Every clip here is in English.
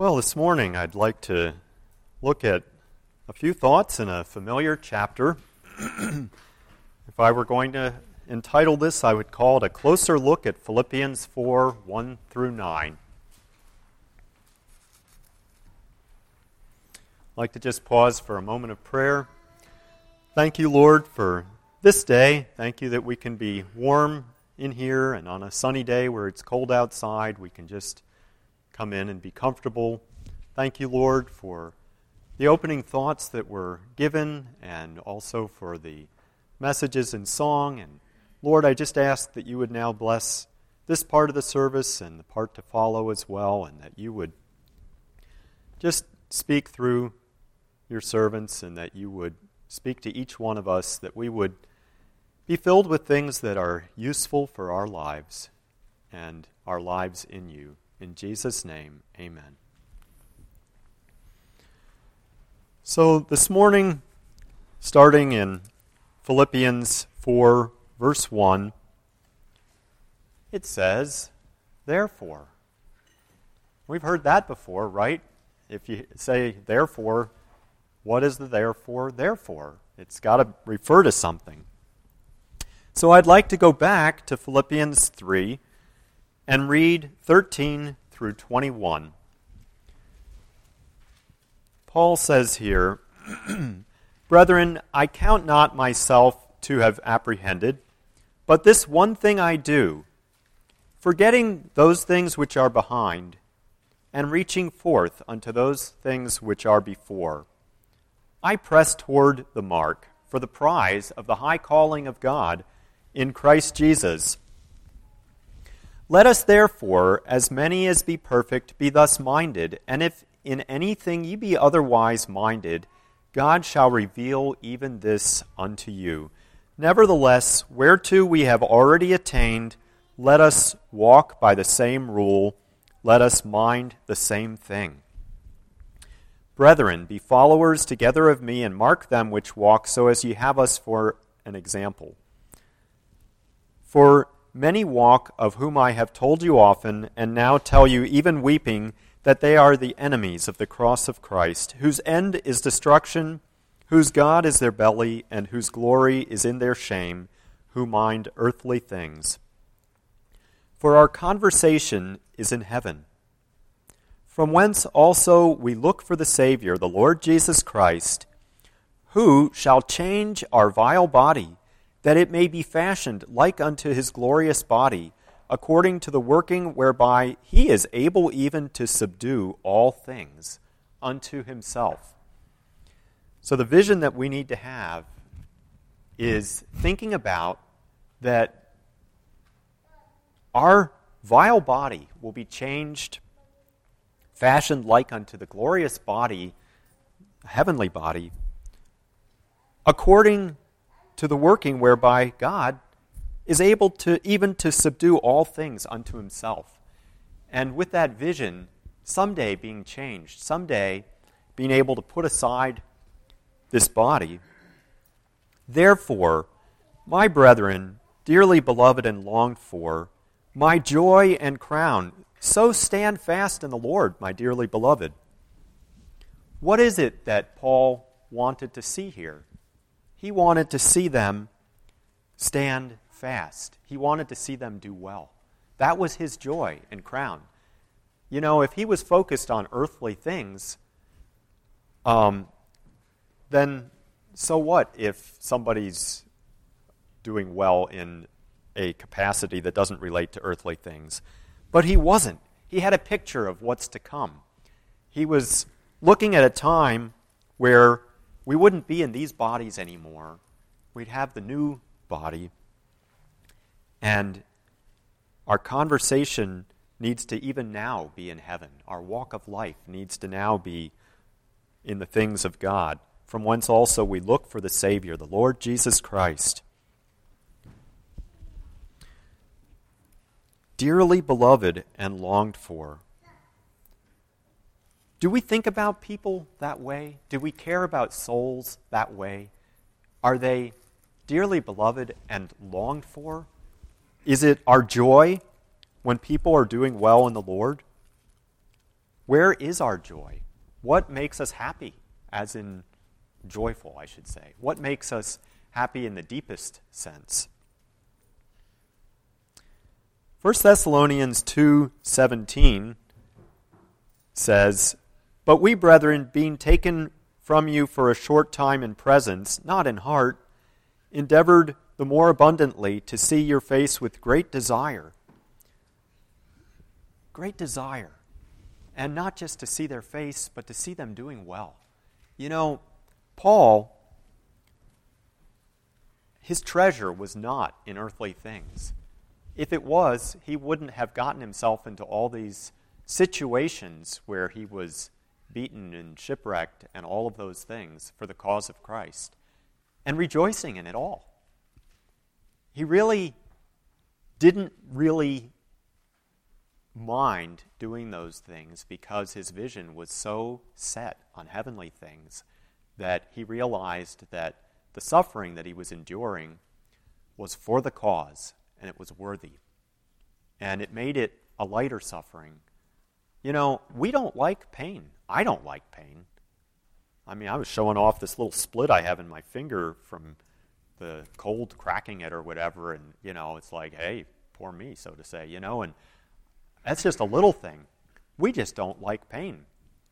Well, this morning I'd like to look at a few thoughts in a familiar chapter. If I were going to entitle this, I would call it A Closer Look at Philippians 4, 1 through 9. I'd like to just pause for a moment of prayer. Thank you, Lord, for this day. Thank you that we can be warm in here, and on a sunny day where it's cold outside, we can just come in and be comfortable. Thank you, Lord, for the opening thoughts that were given and also for the messages in song. And Lord, I just ask that you would now bless this part of the service and the part to follow as well, and that you would just speak through your servants and that you would speak to each one of us, that we would be filled with things that are useful for our lives and our lives in you. In Jesus' name, amen. So this morning, starting in Philippians 4, verse 1, it says, therefore. We've heard that before, right? If you say therefore, what is the therefore? Therefore. It's got to refer to something. So I'd like to go back to Philippians 3 and read 13 through 21. Paul says here, Brethren, I count not myself to have apprehended, but this one thing I do, forgetting those things which are behind, and reaching forth unto those things which are before. I press toward the mark for the prize of the high calling of God in Christ Jesus. Let us therefore, as many as be perfect, be thus minded, and if in anything ye be otherwise minded, God shall reveal even this unto you. Nevertheless, whereto we have already attained, let us walk by the same rule, let us mind the same thing. Brethren, be followers together of me, and mark them which walk, so as ye have us for an example. For many walk, of whom I have told you often, and now tell you, even weeping, that they are the enemies of the cross of Christ, whose end is destruction, whose God is their belly, and whose glory is in their shame, who mind earthly things. For our conversation is in heaven, from whence also we look for the Savior, the Lord Jesus Christ, who shall change our vile body, that it may be fashioned like unto his glorious body, according to the working whereby he is able even to subdue all things unto himself. So the vision that we need to have is thinking about that our vile body will be changed, fashioned like unto the glorious body, heavenly body, according to the working whereby God is able to even to subdue all things unto himself. And with that vision, someday being changed, someday being able to put aside this body. Therefore, my brethren, dearly beloved and longed for, my joy and crown, so stand fast in the Lord, my dearly beloved. What is it that Paul wanted to see here? He wanted to see them stand fast. He wanted to see them do well. That was his joy and crown. You know, if he was focused on earthly things, then so what if somebody's doing well in a capacity that doesn't relate to earthly things? But he wasn't. He had a picture of what's to come. He was looking at a time where we wouldn't be in these bodies anymore. We'd have the new body. And our conversation needs to even now be in heaven. Our walk of life needs to now be in the things of God, from whence also we look for the Savior, the Lord Jesus Christ. Dearly beloved and longed for. Do we think about people that way? Do we care about souls that way? Are they dearly beloved and longed for? Is it our joy when people are doing well in the Lord? Where is our joy? What makes us happy, as in joyful, I should say? What makes us happy in the deepest sense? 1 Thessalonians 2:17 says, "But we, brethren, being taken from you for a short time in presence, not in heart, endeavored the more abundantly to see your face with great desire." Great desire. And not just to see their face, but to see them doing well. You know, Paul, his treasure was not in earthly things. If it was, he wouldn't have gotten himself into all these situations where he was beaten and shipwrecked and all of those things for the cause of Christ, and rejoicing in it all. He really didn't mind doing those things because his vision was so set on heavenly things that he realized that the suffering that he was enduring was for the cause, and it was worthy. And it made it a lighter suffering. You know, we don't like pain. I don't like pain. I mean, I was showing off this little split I have in my finger from the cold cracking it or whatever, and, you know, it's like, hey, poor me, so to say, you know, and that's just a little thing. We just don't like pain.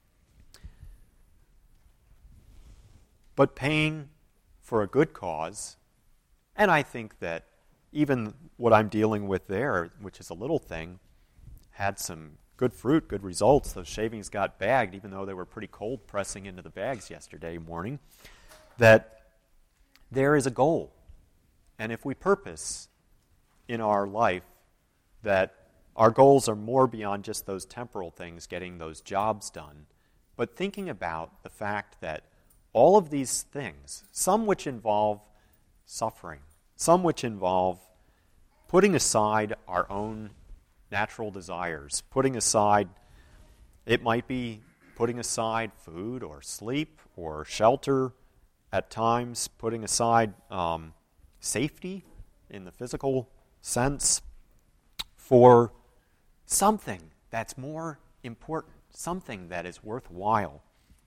But pain for a good cause, and I think that even what I'm dealing with there, which is a little thing, had some good fruit, good results. Those shavings got bagged, even though they were pretty cold pressing into the bags yesterday morning, that there is a goal. And if we purpose in our life that our goals are more beyond just those temporal things, getting those jobs done, but thinking about the fact that all of these things, some which involve suffering, some which involve putting aside our own natural desires, putting aside, it might be putting aside food or sleep or shelter at times, putting aside safety in the physical sense for something that's more important, something that is worthwhile.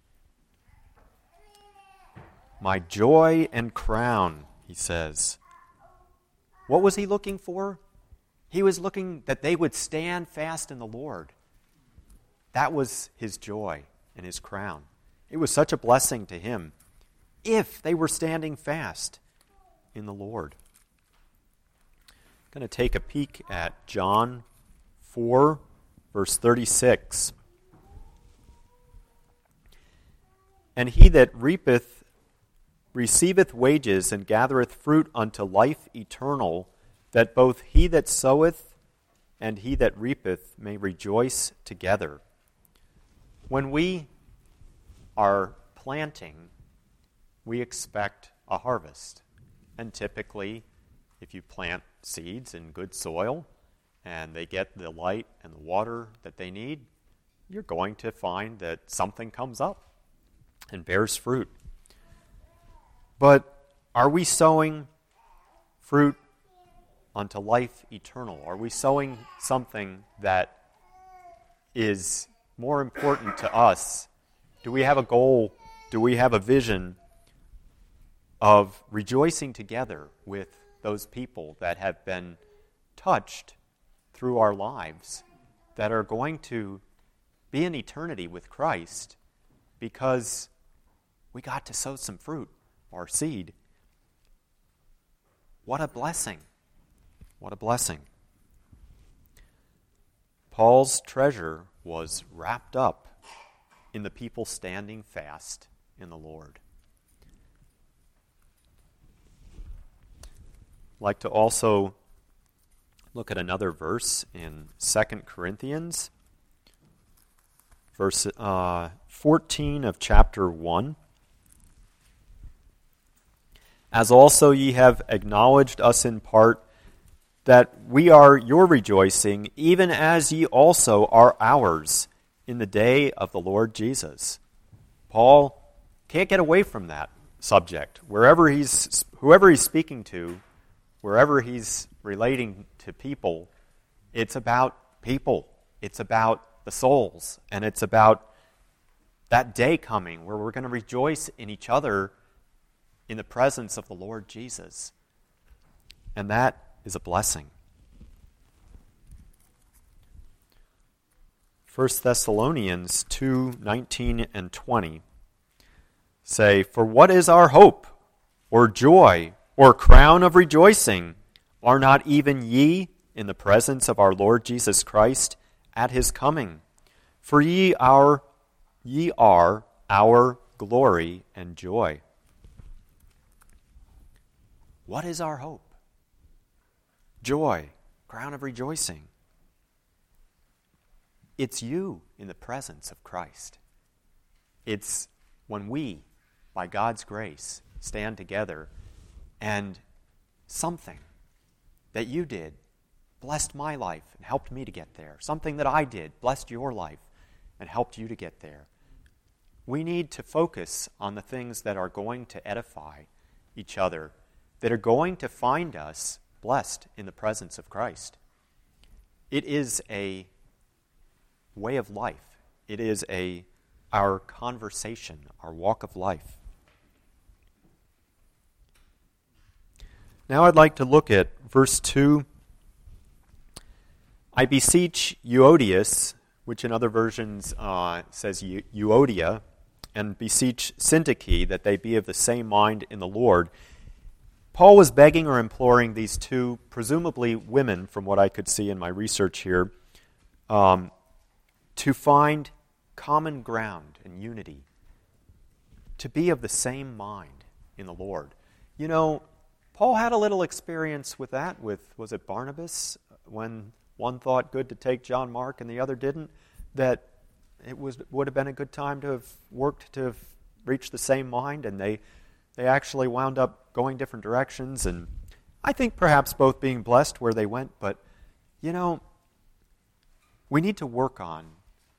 My joy and crown, he says. What was he looking for? He was looking that they would stand fast in the Lord. That was his joy and his crown. It was such a blessing to him if they were standing fast in the Lord. I'm going to take a peek at John 4, verse 36. And he that reapeth receiveth wages and gathereth fruit unto life eternal, that both he that soweth and he that reapeth may rejoice together. When we are planting, we expect a harvest. And typically, if you plant seeds in good soil and they get the light and the water that they need, you're going to find that something comes up and bears fruit. But are we sowing fruit unto life eternal? Are we sowing something that is more important to us? Do we have a goal? Do we have a vision of rejoicing together with those people that have been touched through our lives, that are going to be in eternity with Christ because we got to sow some fruit or seed? What a blessing. What a blessing. Paul's treasure was wrapped up in the people standing fast in the Lord. I'd like to also look at another verse in 2 Corinthians, verse 14 of chapter 1. As also ye have acknowledged us in part, that we are your rejoicing, even as ye also are ours, in the day of the Lord Jesus. Paul can't get away from that subject. Whoever he's speaking to, wherever he's relating to people, it's about people. It's about the souls, and it's about that day coming where we're going to rejoice in each other in the presence of the Lord Jesus. And that is a blessing. 1 Thessalonians 2:19 and 20 say, "For what is our hope, or joy, or crown of rejoicing? Are not even ye in the presence of our Lord Jesus Christ at his coming? For ye are our glory and joy." What is our hope? Joy, crown of rejoicing. It's you in the presence of Christ. It's when we, by God's grace, stand together and something that you did blessed my life and helped me to get there. Something that I did blessed your life and helped you to get there. We need to focus on the things that are going to edify each other, that are going to find us blessed in the presence of Christ. It is a way of life. It is our conversation, our walk of life. Now I'd like to look at verse 2. "I beseech Euodias," which in other versions says Euodia, "and beseech Syntyche that they be of the same mind in the Lord." Paul was begging or imploring these two, presumably women, from what I could see in my research here, to find common ground and unity, to be of the same mind in the Lord. You know, Paul had a little experience with that was it Barnabas, when one thought good to take John Mark and the other didn't, that it would have been a good time to have worked to have reached the same mind, and they actually wound up going different directions, and I think perhaps both being blessed where they went, but, you know, we need to work on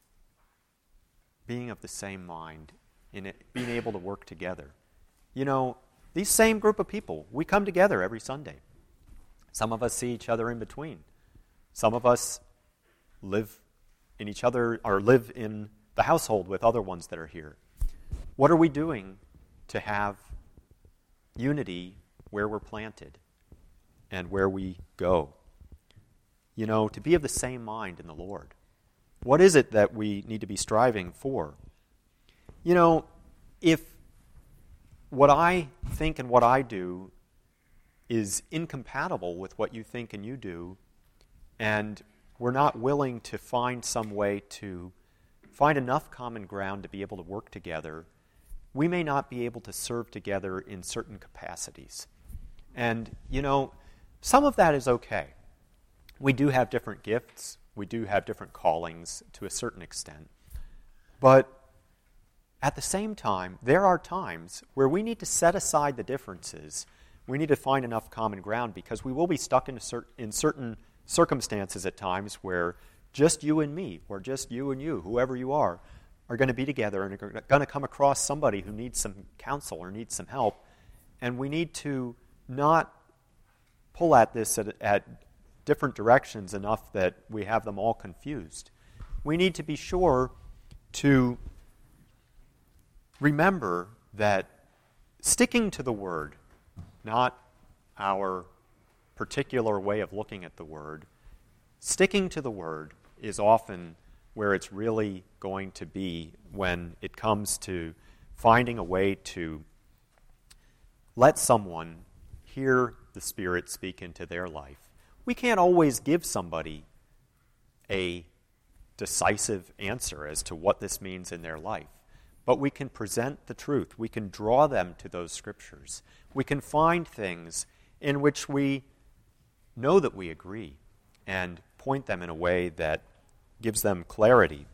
being of the same mind, in it, being able to work together. You know, these same group of people, we come together every Sunday. Some of us see each other in between. Some of us live in each other, or live in the household with other ones that are here. What are we doing to have unity where we're planted and where we go? You know, to be of the same mind in the Lord. What is it that we need to be striving for? You know, if what I think and what I do is incompatible with what you think and you do, and we're not willing to find some way to find enough common ground to be able to work together, we may not be able to serve together in certain capacities. And, you know, some of that is okay. We do have different gifts. We do have different callings to a certain extent. But at the same time, there are times where we need to set aside the differences. We need to find enough common ground, because we will be stuck in certain circumstances at times where just you and me, or just you and you, whoever you are going to be together and are going to come across somebody who needs some counsel or needs some help. And we need to not pull at this at different directions enough that we have them all confused. We need to be sure to remember that sticking to the Word, not our particular way of looking at the Word, sticking to the Word is often where it's really going to be when it comes to finding a way to let someone hear the Spirit speak into their life. We can't always give somebody a decisive answer as to what this means in their life, but we can present the truth. We can draw them to those scriptures. We can find things in which we know that we agree and point them in a way that gives them clarity.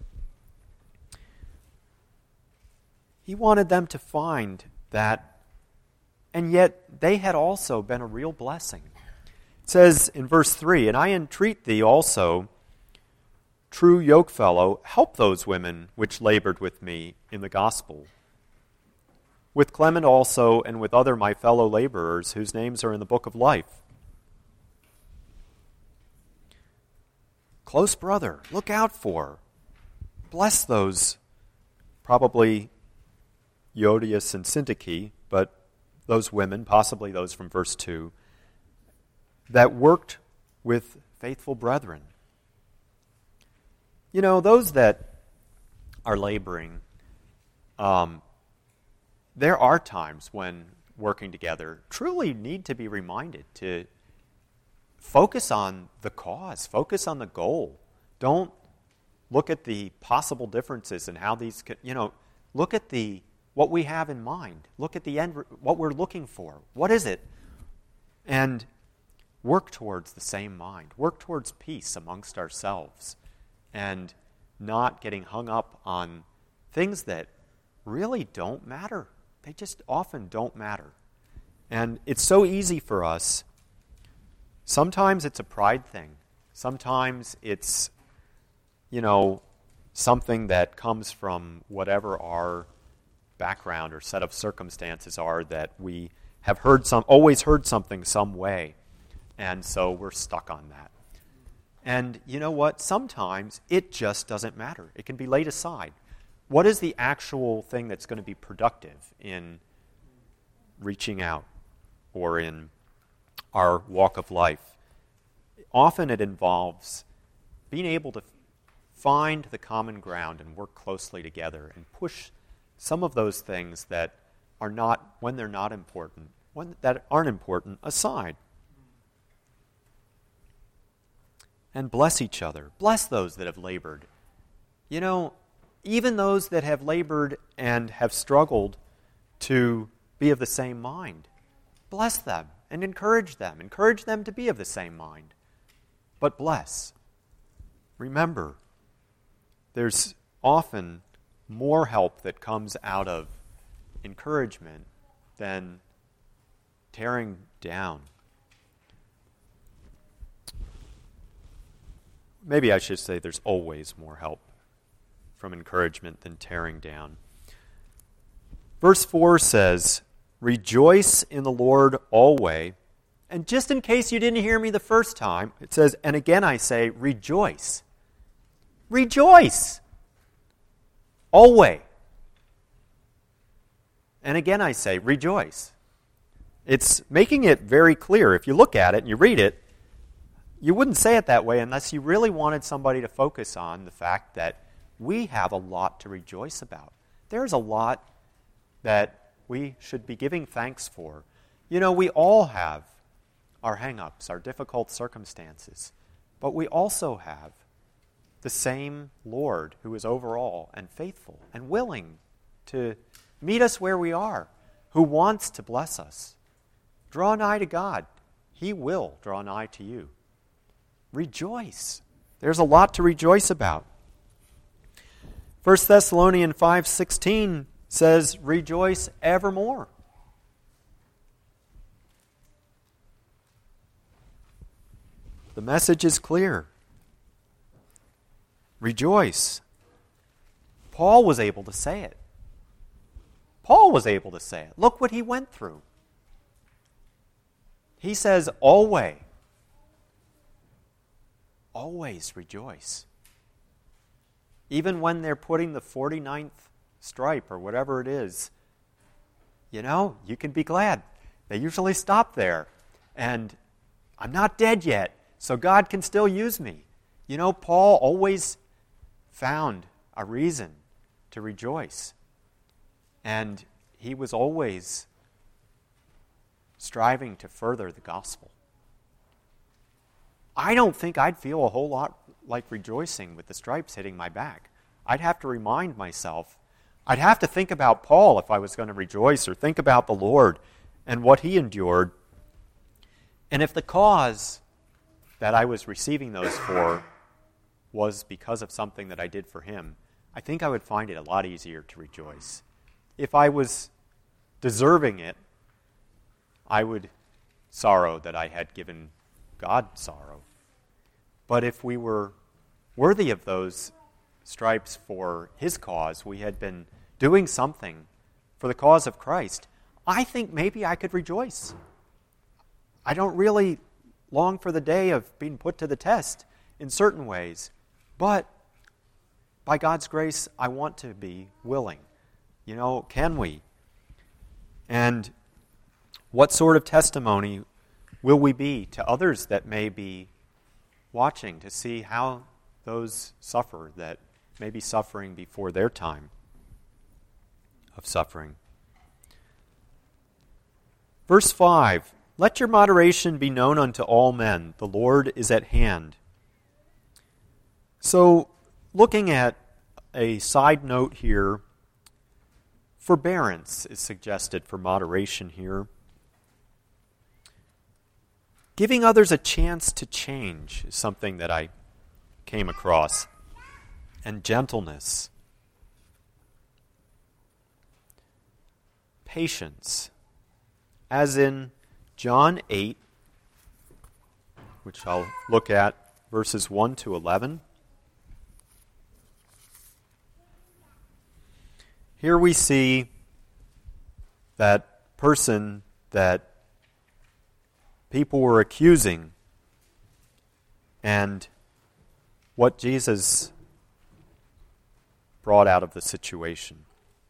He wanted them to find that, and yet they had also been a real blessing. It says in verse 3, "And I entreat thee also, true yokefellow, help those women which labored with me in the gospel, with Clement also, and with other my fellow laborers, whose names are in the book of life." Close brother, look out for. bless those, probably Euodias and Syntyche, but those women, possibly those from verse 2, that worked with faithful brethren. You know, those that are laboring, there are times when working together truly need to be reminded to focus on the cause, focus on the goal. Don't look at the possible differences and how these could, look at what we have in mind. Look at the end, what we're looking for. What is it? And work towards the same mind. Work towards peace amongst ourselves and not getting hung up on things that really don't matter. They just often don't matter. And it's so easy for us. Sometimes it's a pride thing. Sometimes it's, something that comes from whatever our background or set of circumstances are, that we have always heard something some way. And so we're stuck on that. And you know what? Sometimes it just doesn't matter. It can be laid aside. What is the actual thing that's going to be productive in reaching out or in our walk of life? Often it involves being able to find the common ground and work closely together and push some of those things that are not, when they're not important, that aren't important, aside. And bless each other. Bless those that have labored. Even those that have labored and have struggled to be of the same mind. Bless them and encourage them. Encourage them to be of the same mind. But bless. Remember, there's often more help that comes out of encouragement than tearing down. Maybe I should say there's always more help from encouragement than tearing down. Verse 4 says, "Rejoice in the Lord always." And just in case you didn't hear me the first time, it says, "And again I say, rejoice." Rejoice! Always. And again I say, rejoice. It's making it very clear. If you look at it and you read it, you wouldn't say it that way unless you really wanted somebody to focus on the fact that we have a lot to rejoice about. There's a lot that we should be giving thanks for. We all have our hang-ups, our difficult circumstances, but we also have the same Lord who is over all and faithful and willing to meet us where we are, who wants to bless us. Draw nigh to God. He will draw nigh to you. Rejoice. There's a lot to rejoice about. 1 Thessalonians 5:16 says, "Rejoice evermore." The message is clear. Rejoice. Paul was able to say it. Paul was able to say it. Look what he went through. He says, always rejoice. Even when they're putting the 49th stripe or whatever it is, you can be glad. They usually stop there. And I'm not dead yet, so God can still use me. Paul always found a reason to rejoice. And he was always striving to further the gospel. I don't think I'd feel a whole lot like rejoicing with the stripes hitting my back. I'd have to remind myself. I'd have to think about Paul if I was going to rejoice, or think about the Lord and what he endured. And if the cause that I was receiving those for was because of something that I did for him, I think I would find it a lot easier to rejoice. If I was deserving it, I would sorrow that I had given God sorrow. But if we were worthy of those stripes for his cause, we had been doing something for the cause of Christ, I think maybe I could rejoice. I don't really long for the day of being put to the test in certain ways, but by God's grace, I want to be willing. Can we? And what sort of testimony will we be to others that may be watching to see how those suffer that may be suffering before their time of suffering? Verse 5, let your moderation be known unto all men. The Lord is at hand. So, looking at a side note here, forbearance is suggested for moderation here. Giving others a chance to change is something that I came across. And gentleness. Patience. As in John 8, which I'll look at, verses 1 to 11. Here we see that person that people were accusing and what Jesus brought out of the situation.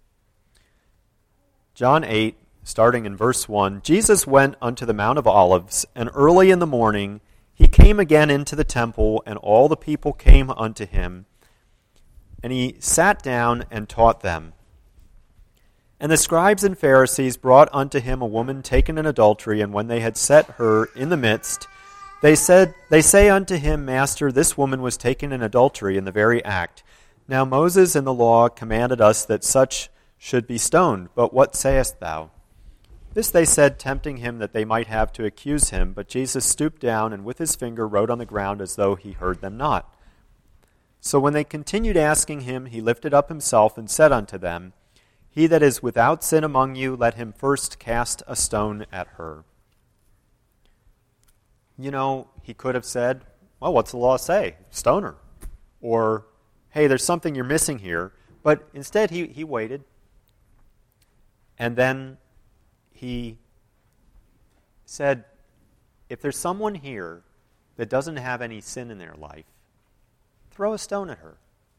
John 8, starting in verse 1, Jesus went unto the Mount of Olives, and early in the morning he came again into the temple, and all the people came unto him, and he sat down and taught them. And the scribes and Pharisees brought unto him a woman taken in adultery, and when they had set her in the midst, they say unto him, Master, this woman was taken in adultery in the very act. Now Moses in the law commanded us that such should be stoned, but what sayest thou? This they said, tempting him that they might have to accuse him, but Jesus stooped down and with his finger wrote on the ground as though he heard them not. So when they continued asking him, he lifted up himself and said unto them, He that is without sin among you, let him first cast a stone at her. He could have said, well, what's the law say? Stone her. Or, hey, there's something you're missing here. But instead he waited. And then he said, if there's someone here that doesn't have any sin in their life, throw a stone at her.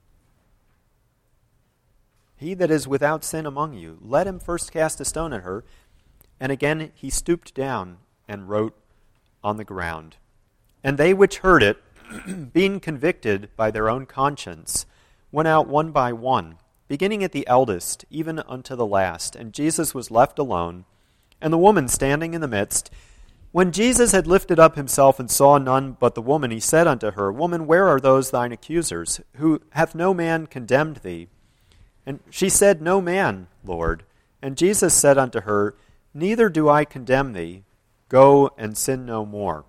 He that is without sin among you, let him first cast a stone at her. And again he stooped down and wrote on the ground. And they which heard it, being convicted by their own conscience, went out one by one, beginning at the eldest, even unto the last. And Jesus was left alone, and the woman standing in the midst. When Jesus had lifted up himself and saw none but the woman, he said unto her, Woman, where are those thine accusers? Who hath no man condemned thee? And she said, No man, Lord. And Jesus said unto her, Neither do I condemn thee. Go and sin no more.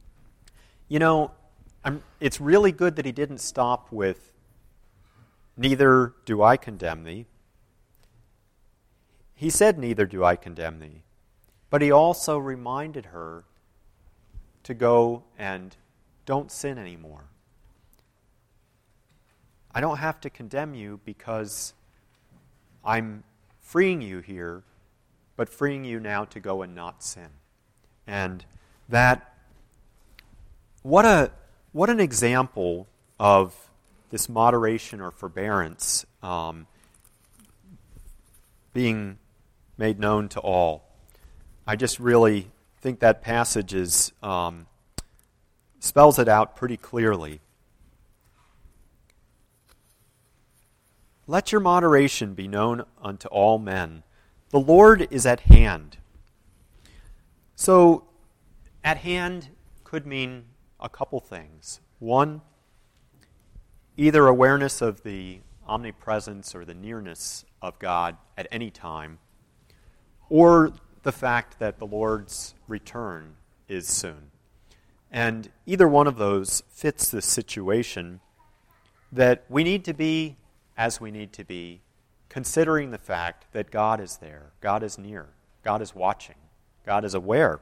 It's really good that he didn't stop with, Neither do I condemn thee. He said, Neither do I condemn thee. But he also reminded her to go and don't sin anymore. I don't have to condemn you because I'm freeing you here, but freeing you now to go and not sin. And what an example of this moderation or forbearance being made known to all. I just really think that passage spells it out pretty clearly. Let your moderation be known unto all men. The Lord is at hand. So, at hand could mean a couple things. One, either awareness of the omnipresence or the nearness of God at any time, or the fact that the Lord's return is soon. And either one of those fits this situation that we need to be as we need to be, considering the fact that God is there, God is near, God is watching, God is aware.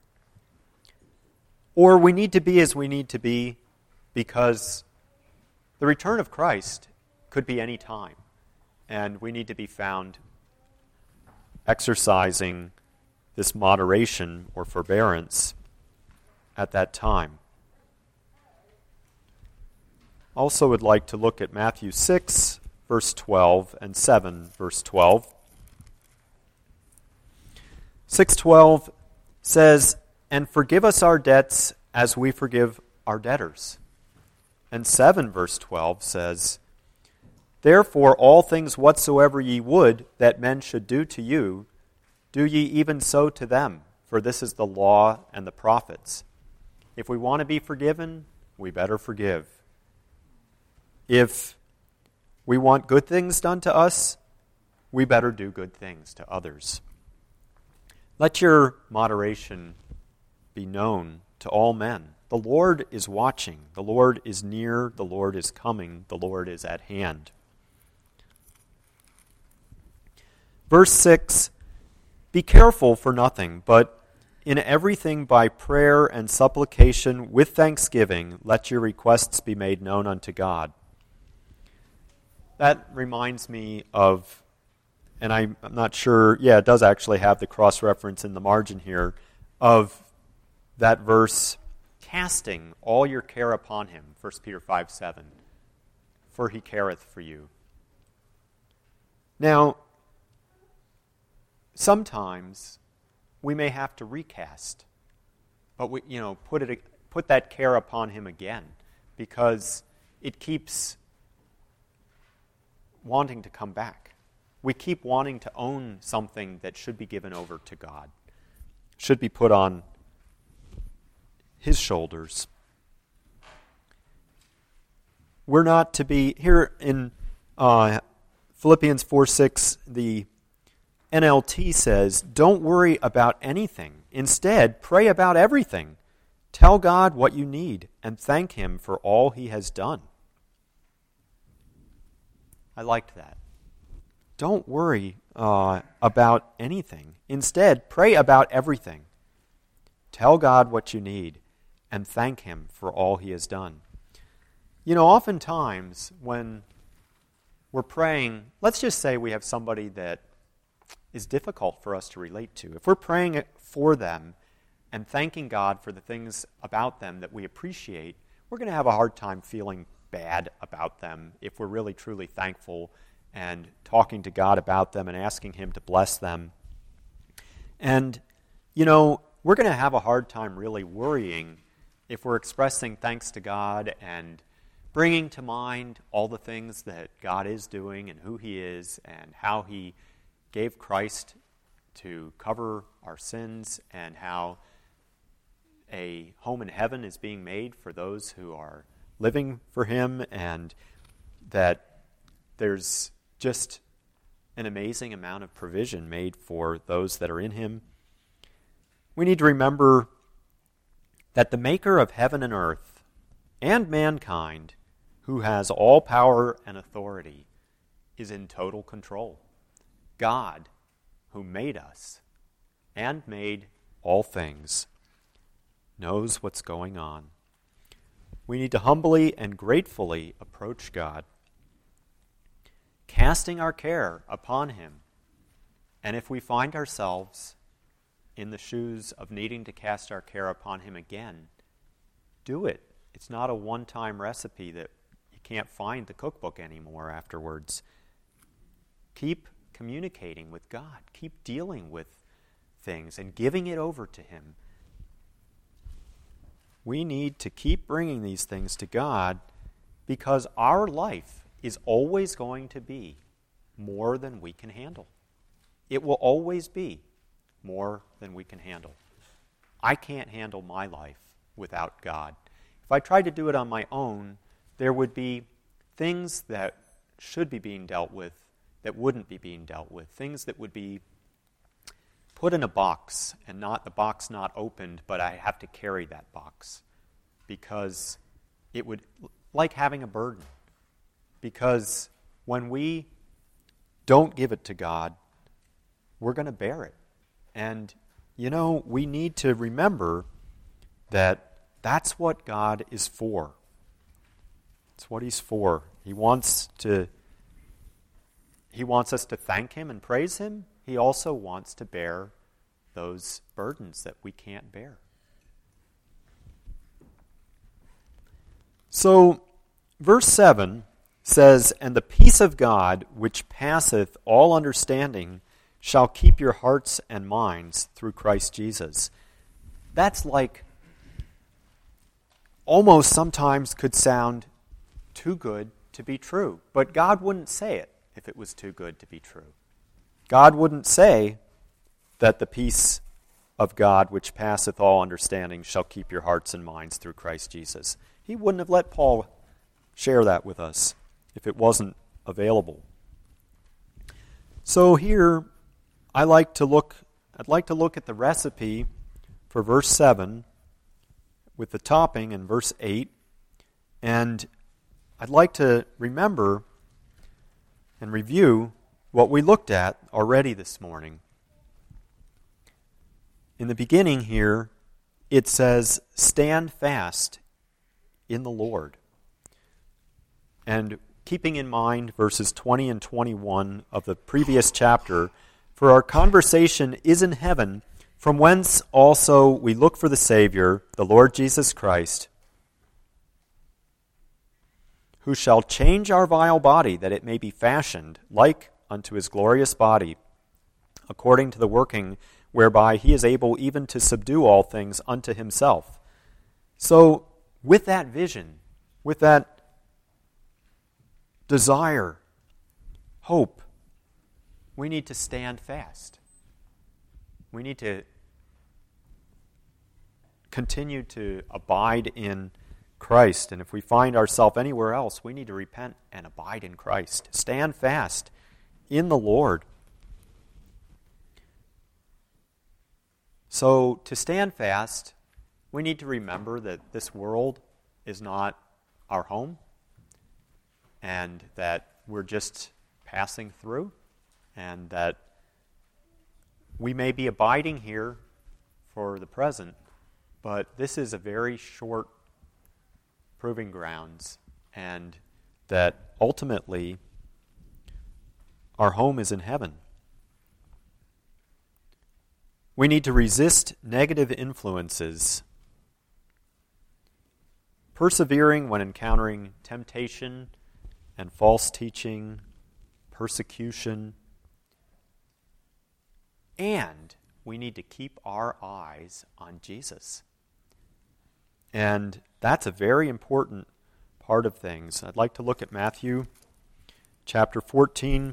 Or we need to be as we need to be because the return of Christ could be any time, and we need to be found exercising this moderation or forbearance at that time. also would like to look at Matthew 6, verse 12, and 7, verse 12. 6:12 says, "And forgive us our debts as we forgive our debtors." And 7, verse 12 says, "Therefore all things whatsoever ye would that men should do to you, do ye even so to them, for this is the law and the prophets." If we want to be forgiven, we better forgive. If we want good things done to us, we better do good things to others. Let your moderation be known to all men. The Lord is watching. The Lord is near. The Lord is coming. The Lord is at hand. Verse 6, "Be careful for nothing, but in everything by prayer and supplication with thanksgiving, let your requests be made known unto God." That reminds me of, and I'm not sure, it does actually have the cross-reference in the margin here, of that verse, "Casting all your care upon him," 1 Peter 5:7, "for he careth for you." Now, sometimes we may have to recast, but we, put that care upon him again, because it keeps wanting to come back. We keep wanting to own something that should be given over to God, should be put on his shoulders. We're not to be, here in Philippians 4:6, the NLT says, "Don't worry about anything. Instead, pray about everything. Tell God what you need and thank him for all he has done." I liked that. Don't worry about anything. Instead, pray about everything. Tell God what you need and thank him for all he has done. Oftentimes when we're praying, let's just say we have somebody that is difficult for us to relate to. If we're praying for them and thanking God for the things about them that we appreciate, we're going to have a hard time feeling bad about them if we're really truly thankful and talking to God about them and asking him to bless them. And, we're going to have a hard time really worrying if we're expressing thanks to God and bringing to mind all the things that God is doing and who he is and how he gave Christ to cover our sins and how a home in heaven is being made for those who are living for him, and that there's just an amazing amount of provision made for those that are in him. We need to remember that the maker of heaven and earth and mankind, who has all power and authority, is in total control. God, who made us and made all things, knows what's going on. We need to humbly and gratefully approach God, casting our care upon him. And if we find ourselves in the shoes of needing to cast our care upon him again, do it. It's not a one-time recipe that you can't find the cookbook anymore afterwards. Keep communicating with God. Keep dealing with things and giving it over to him. We need to keep bringing these things to God because our life is always going to be more than we can handle. It will always be more than we can handle. I can't handle my life without God. If I tried to do it on my own, there would be things that should be being dealt with that wouldn't be being dealt with, things that would be put in a box and not the box not opened, but I have to carry that box because it would, like having a burden. Because when we don't give it to God, we're going to bear it. And, we need to remember that that's what God is for. It's what he's for. He wants us to thank him and praise him. He also wants to bear those burdens that we can't bear. So, verse 7 says, "And the peace of God, which passeth all understanding, shall keep your hearts and minds through Christ Jesus." That's like almost sometimes could sound too good to be true. But God wouldn't say it if it was too good to be true. God wouldn't say that the peace of God, which passeth all understanding, shall keep your hearts and minds through Christ Jesus. He wouldn't have let Paul share that with us if it wasn't available. So here, I'd like to look at the recipe for verse 7 with the topping in verse 8, and I'd like to remember and review what we looked at already this morning. In the beginning here, it says, "Stand fast in the Lord." And keeping in mind verses 20 and 21 of the previous chapter, "For our conversation is in heaven, from whence also we look for the Savior, the Lord Jesus Christ, who shall change our vile body, that it may be fashioned like unto his glorious body, according to the working whereby he is able even to subdue all things unto himself." So, with that vision, with that desire, hope, we need to stand fast. We need to continue to abide in Christ. And if we find ourselves anywhere else, we need to repent and abide in Christ. Stand fast in the Lord. So, to stand fast, we need to remember that this world is not our home, and that we're just passing through, and that we may be abiding here for the present, but this is a very short proving grounds, and that ultimately our home is in heaven. We need to resist negative influences, persevering when encountering temptation and false teaching, persecution, and we need to keep our eyes on Jesus. And that's a very important part of things. I'd like to look at Matthew chapter 14.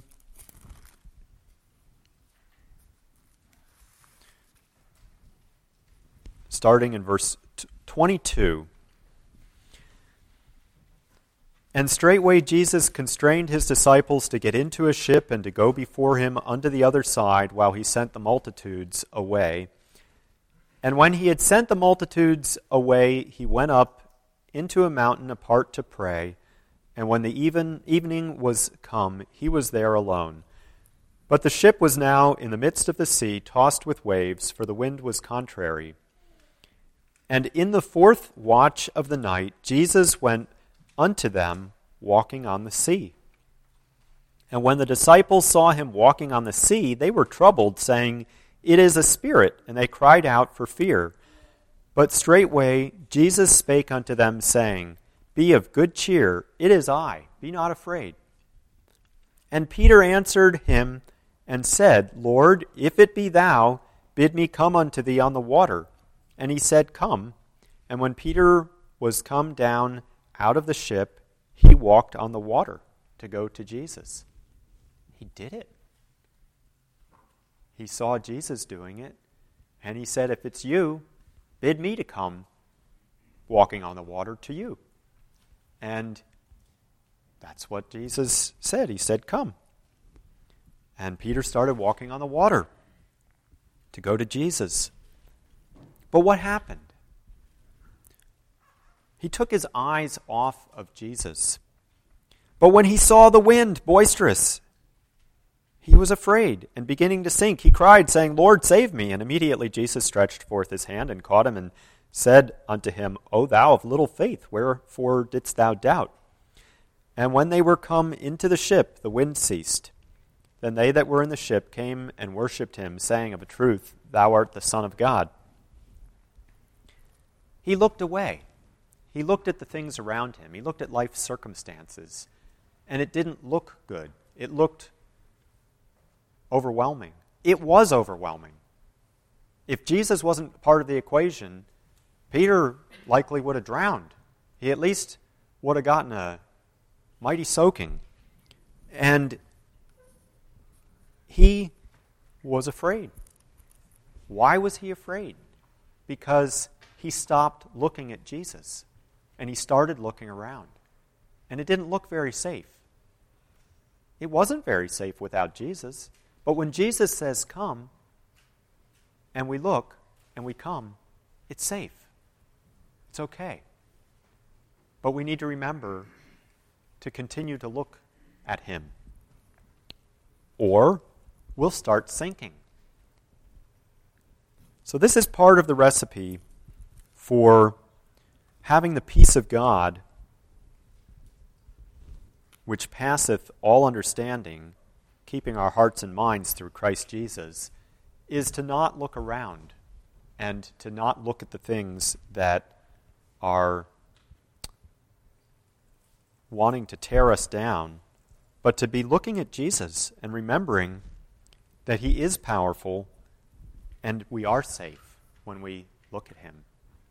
Starting in verse 22. "And straightway Jesus constrained his disciples to get into a ship and to go before him unto the other side, while he sent the multitudes away. And when he had sent the multitudes away, he went up into a mountain apart to pray. And when the evening was come, he was there alone. But the ship was now in the midst of the sea, tossed with waves, for the wind was contrary. And in the fourth watch of the night, Jesus went unto them, walking on the sea. And when the disciples saw him walking on the sea, they were troubled, saying, It is a spirit, and they cried out for fear. But straightway Jesus spake unto them, saying, Be of good cheer, it is I, be not afraid. And Peter answered him and said, Lord, if it be thou, bid me come unto thee on the water. And he said, Come. And when Peter was come down out of the ship, he walked on the water to go to Jesus. He did it. He saw Jesus doing it, and he said, If it's you, bid me to come walking on the water to you. And that's what Jesus said. He said, Come. And Peter started walking on the water to go to Jesus. But what happened? He took his eyes off of Jesus. But when he saw the wind boisterous, he was afraid, and beginning to sink, he cried, saying, Lord, save me. And immediately Jesus stretched forth his hand and caught him and said unto him, O thou of little faith, wherefore didst thou doubt? And when they were come into the ship, the wind ceased. Then they that were in the ship came and worshipped him, saying, Of a truth, thou art the Son of God. He looked away. he looked at the things around him. He looked at life's circumstances, and it didn't look good. It looked overwhelming. It was overwhelming. If Jesus wasn't part of the equation, Peter likely would have drowned. He at least would have gotten a mighty soaking. And he was afraid. Why was he afraid? Because he stopped looking at Jesus and he started looking around. And it didn't look very safe. It wasn't very safe without Jesus. But when Jesus says, come, and we look and we come, it's safe. It's okay. But we need to remember to continue to look at him. Or we'll start sinking. So this is part of the recipe for having the peace of God, which passeth all understanding, keeping our hearts and minds through Christ Jesus, is to not look around and to not look at the things that are wanting to tear us down, but to be looking at Jesus and remembering that he is powerful and we are safe when we look at him.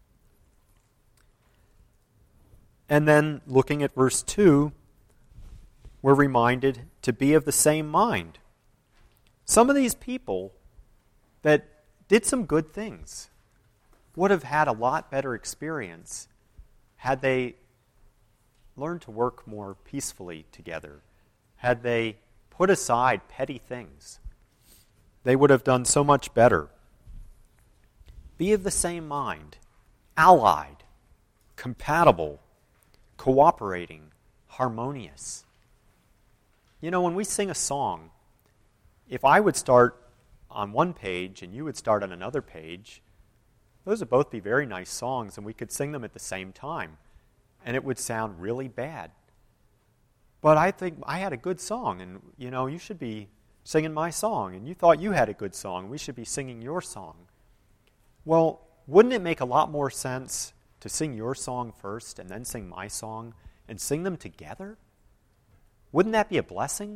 And then looking at verse 2, we're reminded to be of the same mind. Some of these people that did some good things would have had a lot better experience had they learned to work more peacefully together, had they put aside petty things. They would have done so much better. Be of the same mind, allied, compatible, cooperating, harmonious. You know, when we sing a song, if I would start on one page and you would start on another page, those would both be very nice songs and we could sing them at the same time. And it would sound really bad. But I think I had a good song, and you know, you should be singing my song, and you thought you had a good song, we should be singing your song. Well, wouldn't it make a lot more sense to sing your song first and then sing my song and sing them together? Wouldn't that be a blessing?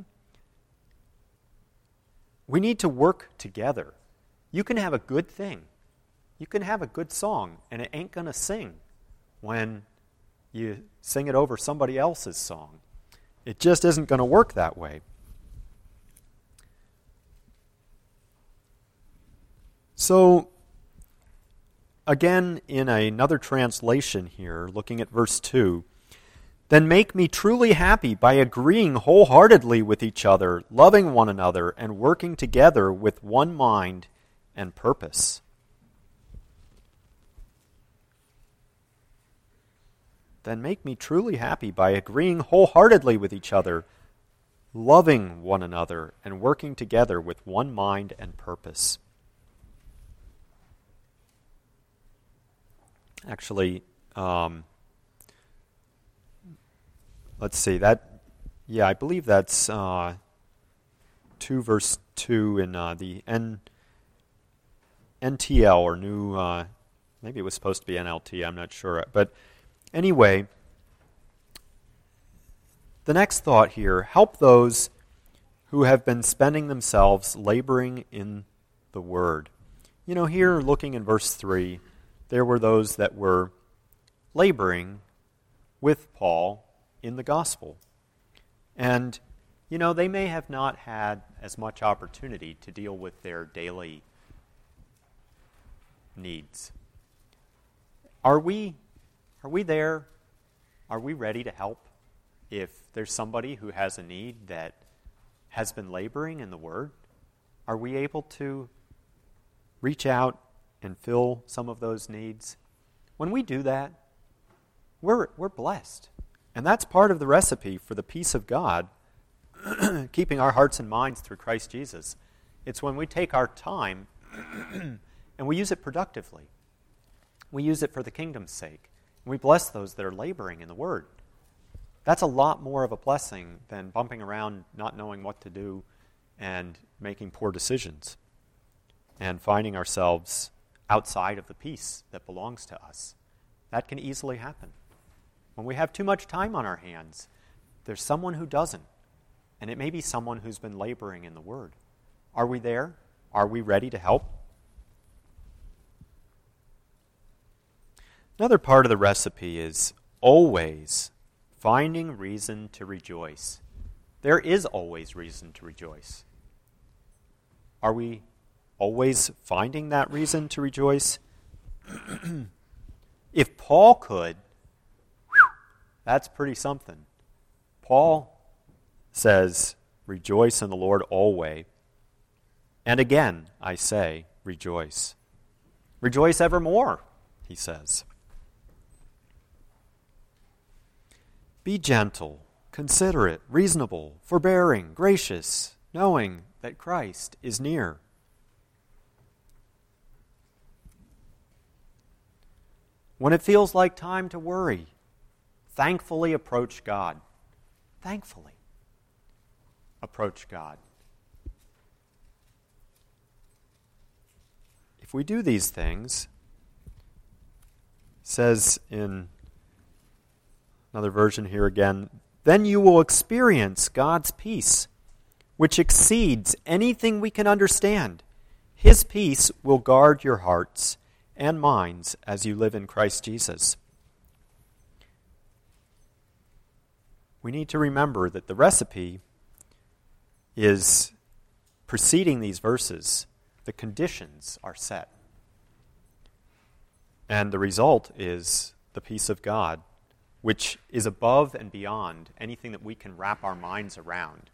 We need to work together. You can have a good thing. You can have a good song, and it ain't going to sing when you sing it over somebody else's song. It just isn't going to work that way. So, again, in another translation here, looking at verse 2, then make me truly happy by agreeing wholeheartedly with each other, loving one another, and working together with one mind and purpose. Then make me truly happy by agreeing wholeheartedly with each other, loving one another, and working together with one mind and purpose. Actually, let's see, I believe that's 2 verse 2 in the NTL, or New, maybe it was supposed to be NLT, I'm not sure. But anyway, the next thought here, help those who have been spending themselves laboring in the Word. You know, here looking in verse 3, there were those that were laboring with Paul in the gospel. And, you know, they may have not had as much opportunity to deal with their daily needs. Are we there? Are we ready to help if there's somebody who has a need that has been laboring in the Word? Are we able to reach out and fill some of those needs? When we do that, we're blessed. And that's part of the recipe for the peace of God, keeping our hearts and minds through Christ Jesus. It's when we take our time and we use it productively. We use it for the kingdom's sake. And we bless those that are laboring in the Word. That's a lot more of a blessing than bumping around, not knowing what to do, and making poor decisions, and finding ourselves outside of the peace that belongs to us. That can easily happen. when we have too much time on our hands, there's someone who doesn't. And it may be someone who's been laboring in the Word. Are we there? Are we ready to help? Another part of the recipe is always finding reason to rejoice. There is always reason to rejoice. Are we always finding that reason to rejoice? If Paul could, that's pretty something. Paul says, rejoice in the Lord always. And again, I say, rejoice. Rejoice evermore, he says. Be gentle, considerate, reasonable, forbearing, gracious, knowing that Christ is near. When it feels like time to worry, thankfully approach God. Thankfully approach God. If we do these things, it says in another version here again, then you will experience God's peace, which exceeds anything we can understand. His peace will guard your hearts and minds as you live in Christ Jesus. We need to remember that the recipe is preceding these verses. The conditions are set. And the result is the peace of God, which is above and beyond anything that we can wrap our minds around.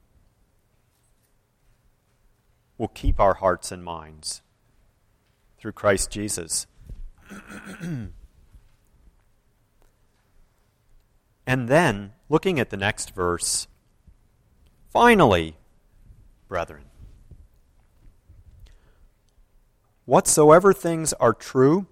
Will keep our hearts and minds through Christ Jesus. And then, looking at the next verse, finally, brethren, whatsoever things are true,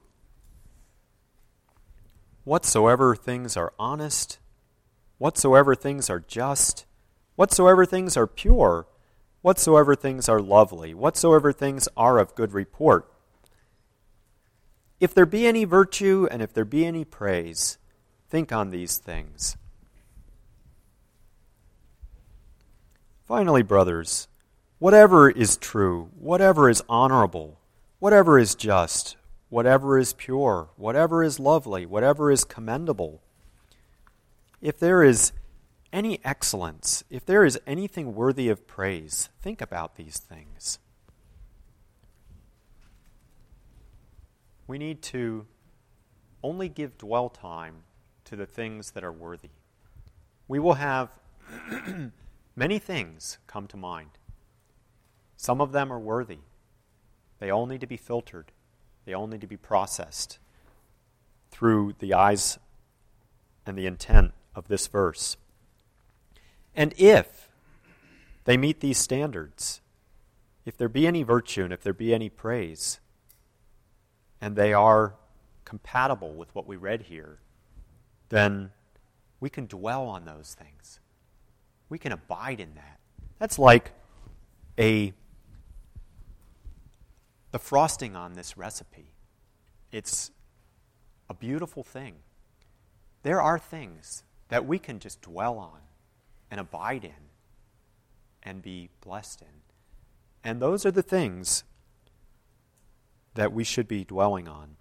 whatsoever things are honest, whatsoever things are just, whatsoever things are pure, whatsoever things are lovely, whatsoever things are of good report, if there be any virtue and if there be any praise, think on these things. Finally, brothers, whatever is true, whatever is honorable, whatever is just, whatever is pure, whatever is lovely, whatever is commendable, if there is any excellence, if there is anything worthy of praise, think about these things. We need to only give dwell time to the things that are worthy. We will have many things come to mind. Some of them are worthy. They all need to be filtered. They all need to be processed through the eyes and the intent of this verse. And if they meet these standards, if there be any virtue and if there be any praise, and they are compatible with what we read here, then we can dwell on those things. We can abide in that. That's like the frosting on this recipe. It's a beautiful thing. There are things that we can just dwell on and abide in and be blessed in. And those are the things that we should be dwelling on.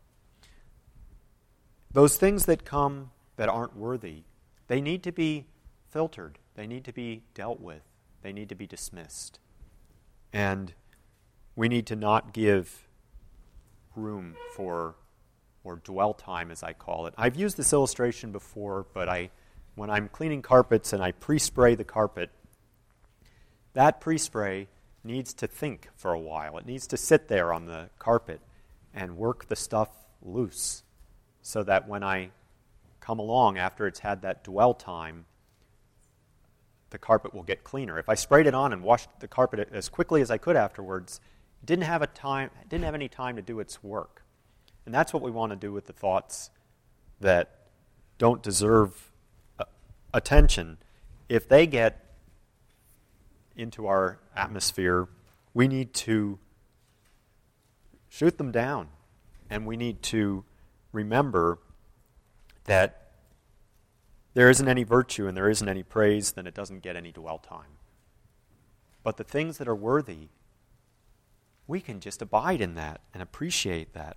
Those things that come that aren't worthy, they need to be filtered. They need to be dealt with. They need to be dismissed. And we need to not give room for, or dwell time as I call it. I've used this illustration before, but when I'm cleaning carpets and I pre-spray the carpet, that pre-spray needs to think for a while. It needs to sit there on the carpet and work the stuff loose so that when I come along after it's had that dwell time, the carpet will get cleaner. If I sprayed it on and washed the carpet as quickly as I could afterwards, it didn't have any time to do its work. And that's what we want to do with the thoughts that don't deserve attention. If they get into our atmosphere, we need to shoot them down. And we need to remember that there isn't any virtue and there isn't any praise, then it doesn't get any dwell time. But the things that are worthy, we can just abide in that and appreciate that.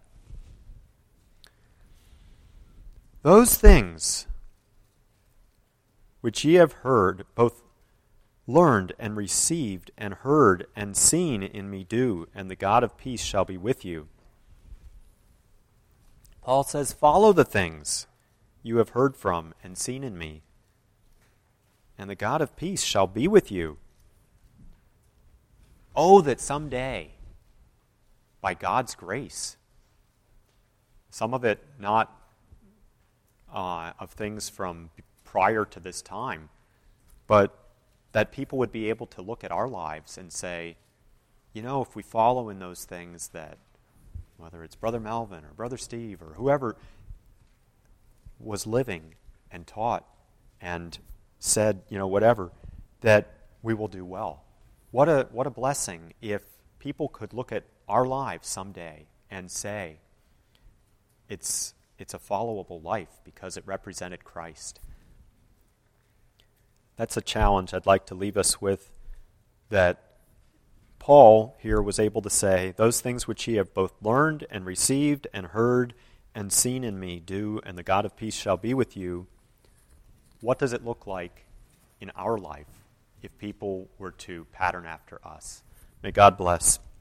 Those things which ye have heard, both learned and received and heard and seen in me do, and the God of peace shall be with you. Paul says, follow the things you have heard from and seen in me, and the God of peace shall be with you. Oh, that someday, by God's grace, some of it not of things from prior to this time, but that people would be able to look at our lives and say, you know, if we follow in those things that, whether it's Brother Melvin or Brother Steve or whoever was living and taught and said, you know, whatever, that we will do well. What a blessing if people could look at our lives someday and say, it's a followable life because it represented Christ. That's a challenge I'd like to leave us with, that Paul here was able to say, those things which ye have both learned and received and heard and seen in me do, and the God of peace shall be with you. What does it look like in our life if people were to pattern after us? May God bless.